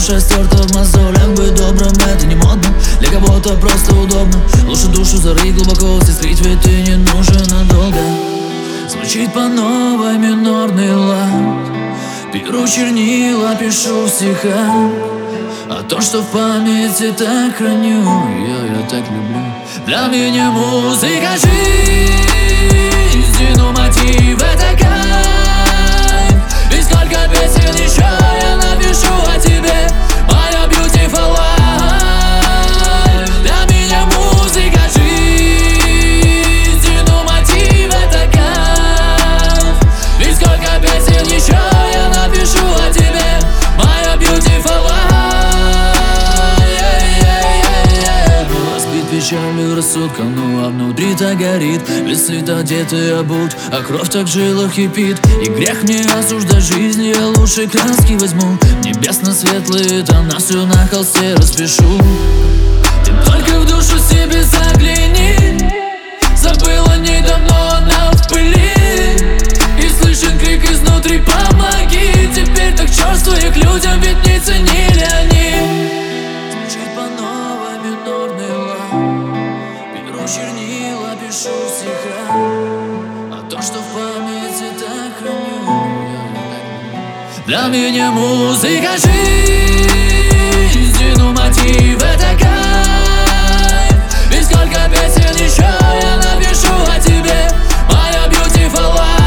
Душа стерта в мозолях, быть добрым это не модно. Для кого-то просто удобно. Лучше душу зарыть глубоко, сестрить, ведь ты не нужен надолго. Звучит по новой минорный лад. Беру чернила, пишу в стихах. А то, что в памяти так храню, я так люблю. Для меня музыка жизнь, но мотив это кайф. И сколько песен еще я напишу о тебе, моя beautiful life. Для меня музыка жизнь, но мотив это кайф. И сколько песен еще я напишу о тебе, моя beautiful life. Печалью рассудка, ну а внутри-то горит. Лицы-то одеты обут, а кровь так в жилах кипит. И грех мне осуждать жизнь, я лучше краски возьму. Небесно-светлые тона всё на холсте распишу. Ты только в душу себе загляни. Забыла недавно, она в пыли. И слышен крик изнутри: помоги. Теперь так черствую к людям, ведь не ценили они. Звучит по новой минорный лад. Беру чернила, пишу в стихах. А то, что в памяти так храню, для меня музыка жизнь, но мотив это кайф. И сколько песен еще я напишу о тебе, моя beautiful life.